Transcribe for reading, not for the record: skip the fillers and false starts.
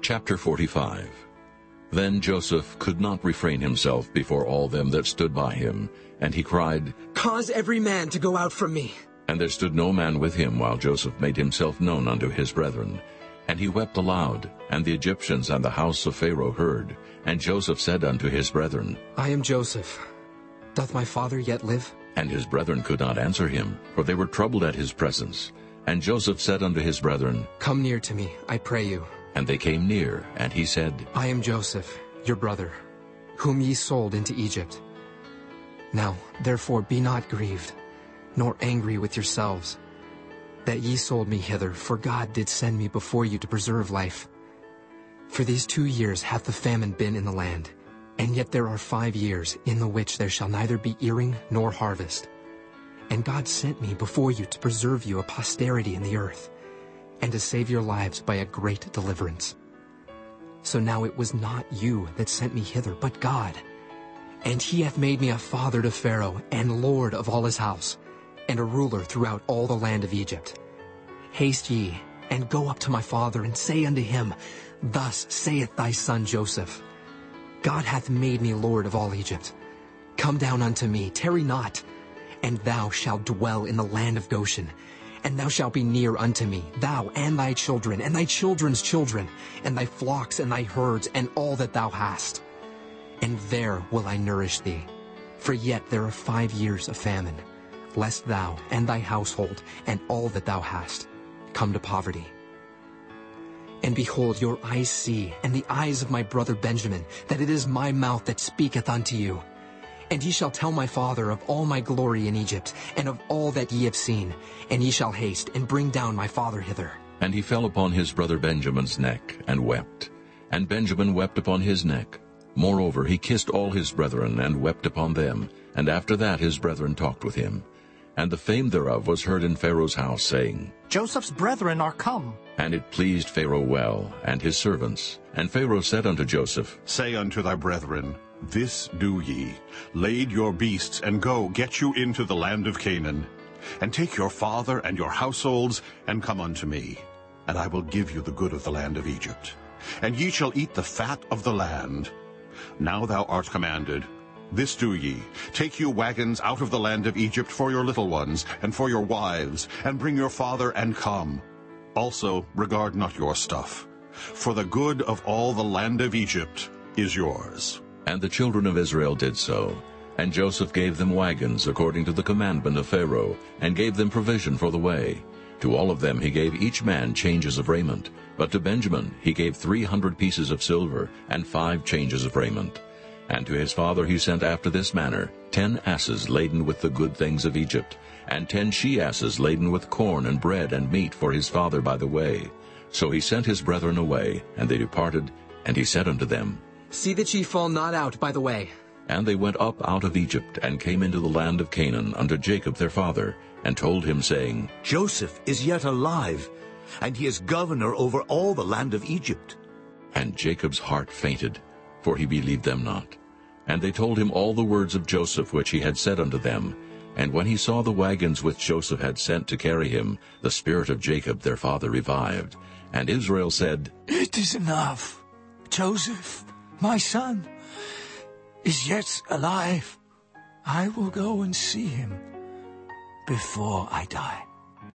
Chapter 45. Then Joseph could not refrain himself before all them that stood by him, and he cried, Cause every man to go out from me. And there stood no man with him while Joseph made himself known unto his brethren. And he wept aloud, and the Egyptians and the house of Pharaoh heard. And Joseph said unto his brethren, I am Joseph. Doth my father yet live? And his brethren could not answer him, for they were troubled at his presence. And Joseph said unto his brethren, Come near to me, I pray you. And they came near, and he said, I am Joseph, your brother, whom ye sold into Egypt. Now therefore be not grieved, nor angry with yourselves, that ye sold me hither, for God did send me before you to preserve life. For these 2 years hath the famine been in the land, and yet there are 5 years, in the which there shall neither be earing nor harvest. And God sent me before you to preserve you a posterity in the earth, and to save your lives by a great deliverance. So now it was not you that sent me hither, but God. And he hath made me a father to Pharaoh, and lord of all his house, and a ruler throughout all the land of Egypt. Haste ye, and go up to my father, and say unto him, Thus saith thy son Joseph, God hath made me lord of all Egypt. Come down unto me, tarry not, and thou shalt dwell in the land of Goshen. And thou shalt be near unto me, thou and thy children, and thy children's children, and thy flocks and thy herds, and all that thou hast. And there will I nourish thee. For yet there are 5 years of famine, lest thou and thy household, and all that thou hast, come to poverty. And behold, your eyes see, and the eyes of my brother Benjamin, that it is my mouth that speaketh unto you. And ye shall tell my father of all my glory in Egypt, and of all that ye have seen. And ye shall haste, and bring down my father hither. And he fell upon his brother Benjamin's neck, and wept. And Benjamin wept upon his neck. Moreover he kissed all his brethren, and wept upon them. And after that his brethren talked with him. And the fame thereof was heard in Pharaoh's house, saying, Joseph's brethren are come. And it pleased Pharaoh well, and his servants. And Pharaoh said unto Joseph, Say unto thy brethren, This do ye, lade your beasts, and go, get you into the land of Canaan. And take your father and your households, and come unto me. And I will give you the good of the land of Egypt. And ye shall eat the fat of the land. Now thou art commanded, This do ye, take you wagons out of the land of Egypt for your little ones, and for your wives, and bring your father, and come. Also regard not your stuff, for the good of all the land of Egypt is yours. And the children of Israel did so. And Joseph gave them wagons according to the commandment of Pharaoh, and gave them provision for the way. To all of them he gave each man changes of raiment. But to Benjamin he gave 300 pieces of silver, and 5 changes of raiment. And to his father he sent after this manner 10 asses laden with the good things of Egypt, and 10 she-asses laden with corn and bread and meat for his father by the way. So he sent his brethren away, and they departed, and he said unto them, See that ye fall not out by the way. And they went up out of Egypt, and came into the land of Canaan unto Jacob their father, and told him, saying, Joseph is yet alive, and he is governor over all the land of Egypt. And Jacob's heart fainted, for he believed them not. And they told him all the words of Joseph which he had said unto them. And when he saw the wagons which Joseph had sent to carry him, the spirit of Jacob their father revived. And Israel said, It is enough. Joseph, my son, is yet alive. I will go and see him before I die.